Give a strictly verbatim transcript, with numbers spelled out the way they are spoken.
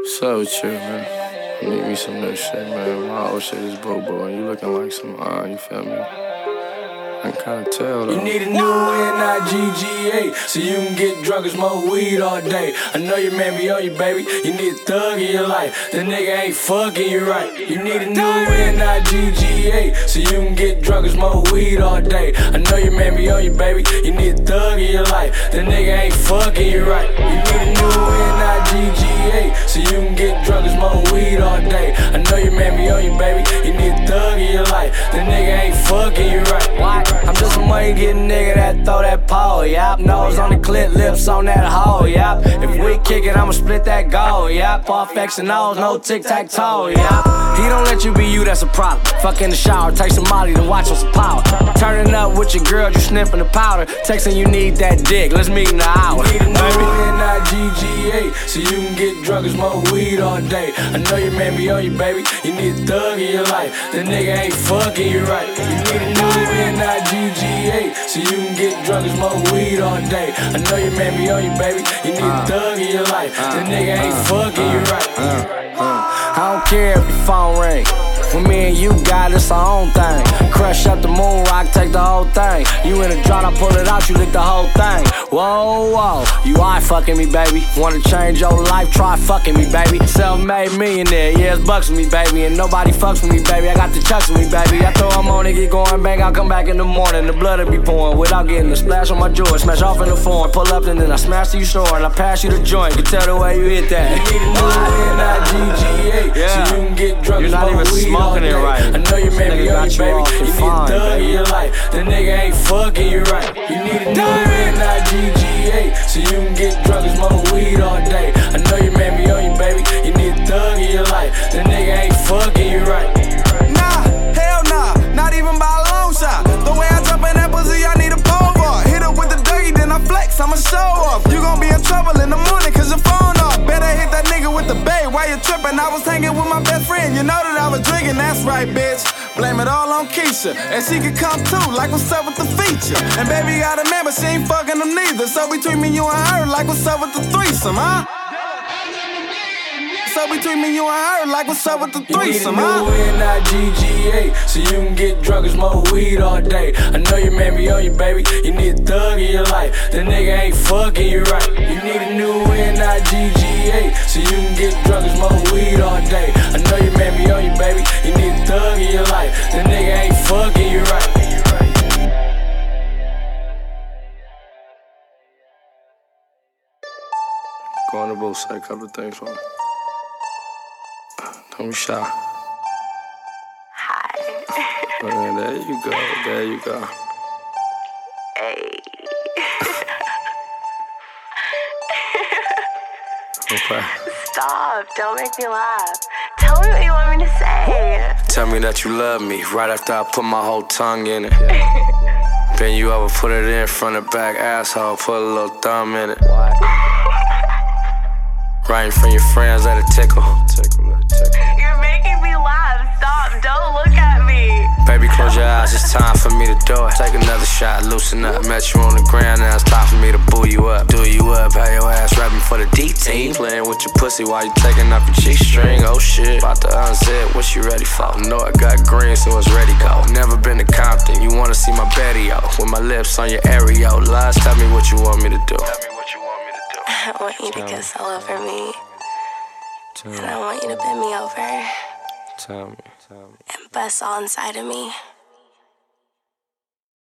What's up with you, man? You need me some new shit, man. My old shit is boo-boo, and you looking like some, uh, you feel me? I can kinda tell, though. You need a new N I G G A, so you can get drunk and smoke weed all day. I know your man be on you, baby. You need a thug in your life. The nigga ain't fucking you right. You need a new N I G G A, so you can get drunk and smoke weed all day. I know your man be on you, baby. You need a thug in your life. The nigga ain't fucking you right. You need a new N I G G A, so you can get drunk and smoke weed all day. I know your man be on you, baby. You need a thug in your life. The nigga ain't fucking you right. Why? I'm just a money getting nigga that throw that pole, yep. Nose on the clip, lips on that hole, yep. If we kick it, I'ma split that goal, yep. Off X and O's, no tic-tac-toe, yep. He don't let you be you, that's a problem. Fuck in the shower, take some Molly to watch on some power. Turning up with your girl, you sniffing the powder. Texting you need that dick, let's meet in the hour. You need a new N I G G A, so you can get drunk and smoke weed all day. I know your man be on you, baby. You need a thug in your life. The nigga ain't fucking you right. You need a new N I G G A, so you can get drunk and smoke weed all day. I know your man be on you, baby. You need a thug in your life. The nigga ain't fucking you right. I don't care if your phone ring. When me and you got it's our own thing. Crush up the moon rock, take the whole thing. You in a drought, I pull it out, you lick the whole thing. Whoa, whoa, you are fucking me, baby. Wanna change your life, try fucking me, baby. Self-made millionaire, yeah, it's bucks with me, baby. And nobody fucks with me, baby. I got the chucks with me, baby. I throw them on and get going, bang, I'll come back in the morning. The blood'll be pouring without getting a splash on my jaw. Smash off in the form, pull up and then I smash to you shore. And I pass you the joint, you can tell the way you hit that. You need a new N I G G A, yeah. So you can get drunk. You're not even smoking it right. I know you made me on you, baby. You need a thug in your life. The nigga ain't fucking you right. You need a new N I G G A, so you can get drunk and smoke weed all day. I know you made me on you, baby. You need a thug in your life. The nigga ain't fucking you right. Nah, hell nah, not even by a long shot. The way I jump in that pussy, I need a pole bar. Hit up with the Dougie, then I flex, I'ma show off. You gon' be in trouble in the morning, cause your phone off. Better hit that nigga with the bae while you trippin'. I was hanging with my best friend, you know that I was drinking, that's right, bitch. Blame it all on Keisha, and she could come too, like what's up with the feature. And baby got a man, but she ain't fucking them neither. So between me, you and her, like what's up with the threesome, huh? So between me, you and her, like what's up with the threesome, huh? You need a new N I G G A, so you can get drunk and smoke weed all day. I know your man be on you, baby. You need a thug in your life. The nigga ain't fucking you right. You need a new N I G G A, so you can get drunk and smoke weed all day. I know your man be on you, baby. You need a thug in your life. The nigga ain't fucking you right. Go on the booth, say a couple of things for me. Don't be shy. Hi. Man, there you go, there you go. Hey. Okay. Stop, don't make me laugh. Tell me what you want me to say. Tell me that you love me right after I put my whole tongue in it. Then you ever put it in front of back, asshole, put a little thumb in it. Right in front of your friends, let it tickle. Tickle, let it tickle. You're making me laugh. Stop, don't look at me. Baby, close your eyes, it's time for me to do it. Take another shot, loosen up. Met you on the ground, now it's time for me to boo you up. Do you up, have your ass rapping for the D-team. Playing with your pussy while you taking off your G-string. Oh shit, about to unzip, what you ready for? Know I got green, so it's ready go. Never been to Compton, you wanna see my Betty-O. With my lips on your aereo. Lies, tell me what you want me to do. I want you to kiss all over me. Tell and I want you to bend me over. Tell me, tell me. And bust all inside of me.